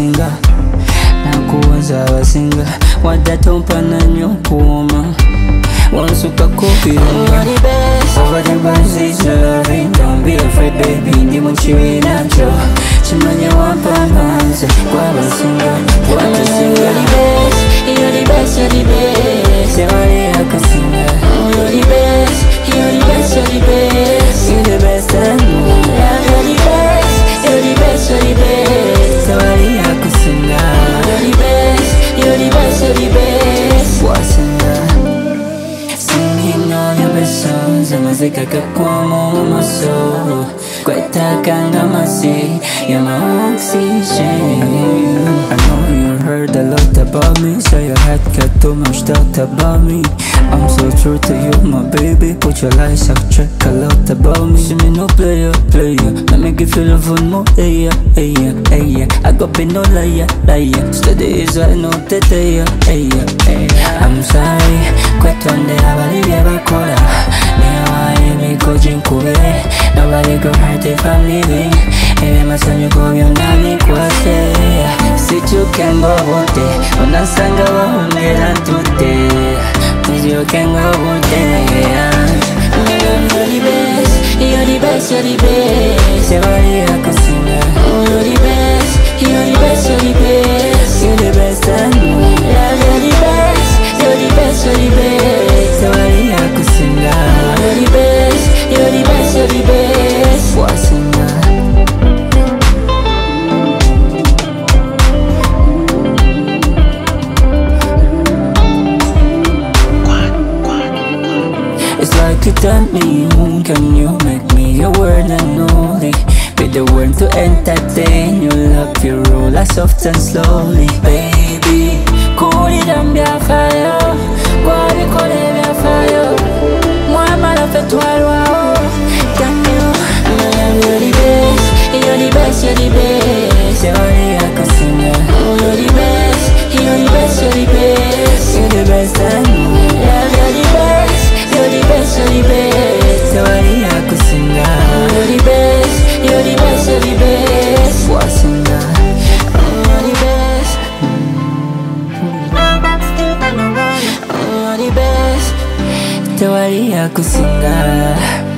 abasinga nakuwaza abasinga wadde tompa nanyo kuwoma wansuka kopirunga over the buses loving don't be afraid baby ndi mu kibiina kyo kimanye wampanganze kwabasinga watasinga you're the best, you're the best tewali akasinga you're the best, you're the best, you're the best you're the best and you're the best, you're the best, you're the best tewali akasinga you're the best, you're the best, you're the best wasinga singing all your best songs amazika kakwamo my soul kwetakanga masi you're my oxygen I know you heard a lot about me so your head got too much doubt about me I'm so true to you my baby put your lies up check a lot about me see me no player let me give you love one more hey yeah I got be no liar steady is I know that hey I'm sorry kwetonde abalibye bakola newaye mikojin kube nobody go hurt if I'm leaving ebe masanyuko byonna bikwase sikyukenga obudde onasanga wawongera ntudde nzikyukenga obudde You're the best, you're the best tewali akasinga You're the best, you're the best, you're the best you're the best and you're the best, you're the best, you're the best tewali akasinga You're the best, you're the best, you're the best wasinga It's like you turn me on, can you make me your word and only be the one to entertain, you love your roll as soft and slowly baby, cool it and be a fire Kwari kole be a fire Mwamala fetwalwa can you, you're the best, you're the best, you're the best tewali akasinga You're the best, you're the best, you're the best you're the best and you're the best You're the best, you're the best tewali akasinga You're the best, you're the best, you're the best wasinga You're the best You're the best tewali akasinga